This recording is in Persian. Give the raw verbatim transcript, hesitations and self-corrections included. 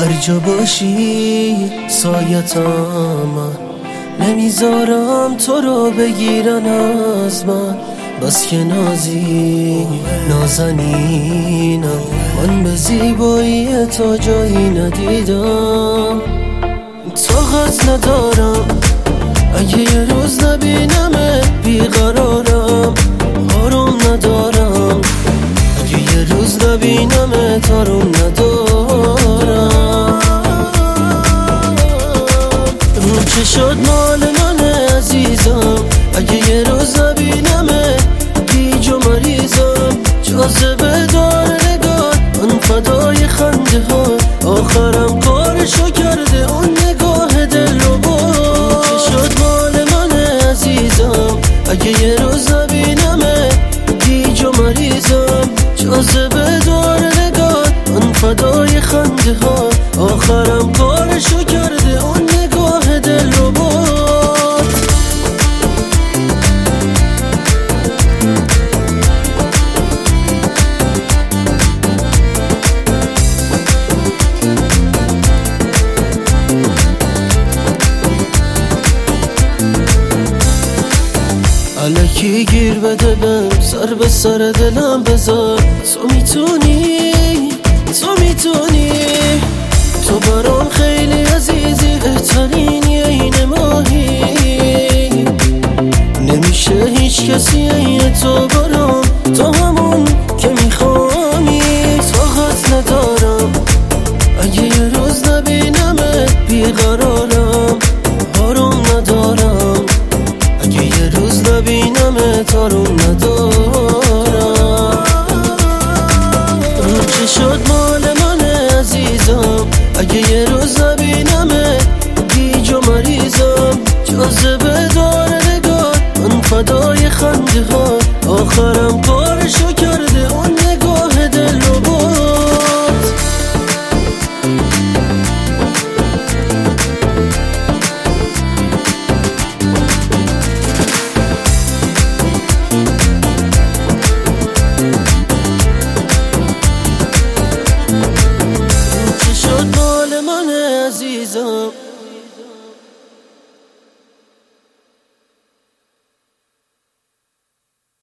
هر جا باشی سایتم، نمیذارم تو رو بگیرن از من. بس که نازی نازنینم، من به زیبایی تو جایی ندیدم. طاقت ندارم اگه یه روز نبینمت بیقرارم. آروم ندارم اگه یه روز نبینمت آروم ندارم. رو چه شد مال منه عزیزم، اگه یه روز نبینمت گیج و مریضم. جاذبه دار نگاه من فدای خنده ها، آخرم کارشو کرده اون نگاه دل رو با. چه شد مال منه عزیزم، اگه یه روز نبینمت گیج و مریضم. جاذبه دار نگاه من فدای خنده ها، آخرم کارشو کرده اون نگاه دل رو با. الکی گیر بده بهم، سر به سر دلم بذار. تو میتونی تو میتونی تو برام خیلی عزیزی، بهترینی عین ماهی. نمیشه هیچ کسی عین تو برام، تو همون که میخوانی. طاقت ندارم اگه یه روز نبینمت بیقرارم. آروم ندارم اگه یه روز نبینمت آروم ندارم.